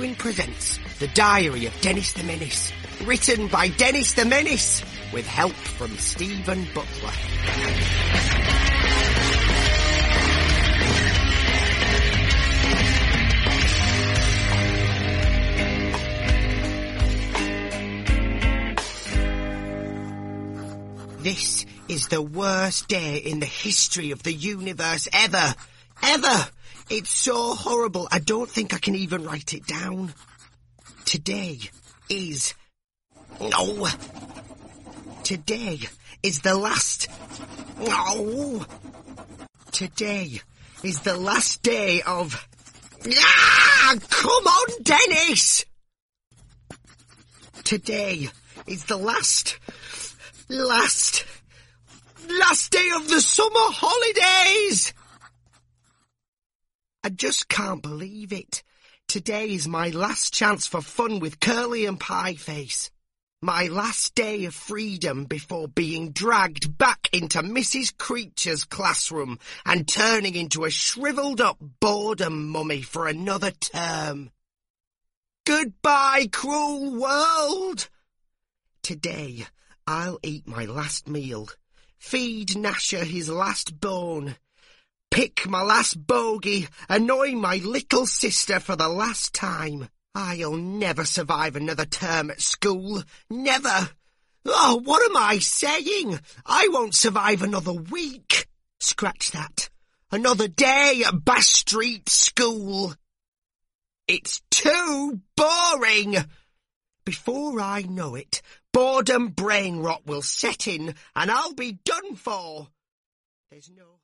Penguin presents The Diary of Dennis the Menace, written by Dennis the Menace, with help from Stephen Butler. This is the worst day in the history of the universe ever. Ever! It's so horrible, I don't think I can even write it down. Today is the last... Today is the last day of... Come on, Dennis! Today is the last day of the summer holidays! I just can't believe it. Today is my last chance for fun with Curly and Pieface. My last day of freedom before being dragged back into Mrs. Creature's classroom and turning into a shriveled up boredom mummy for another term. Goodbye, cruel world! Today, I'll eat my last meal, feed Gnasher his last bone, pick my last bogey, annoy my little sister for the last time. I'll never survive another term at school. Never. Oh, what am I saying? I won't survive another week. Scratch that. Another day at Bass Street School. It's too boring. Before I know it, boredom brain rot will set in and I'll be done for. There's no...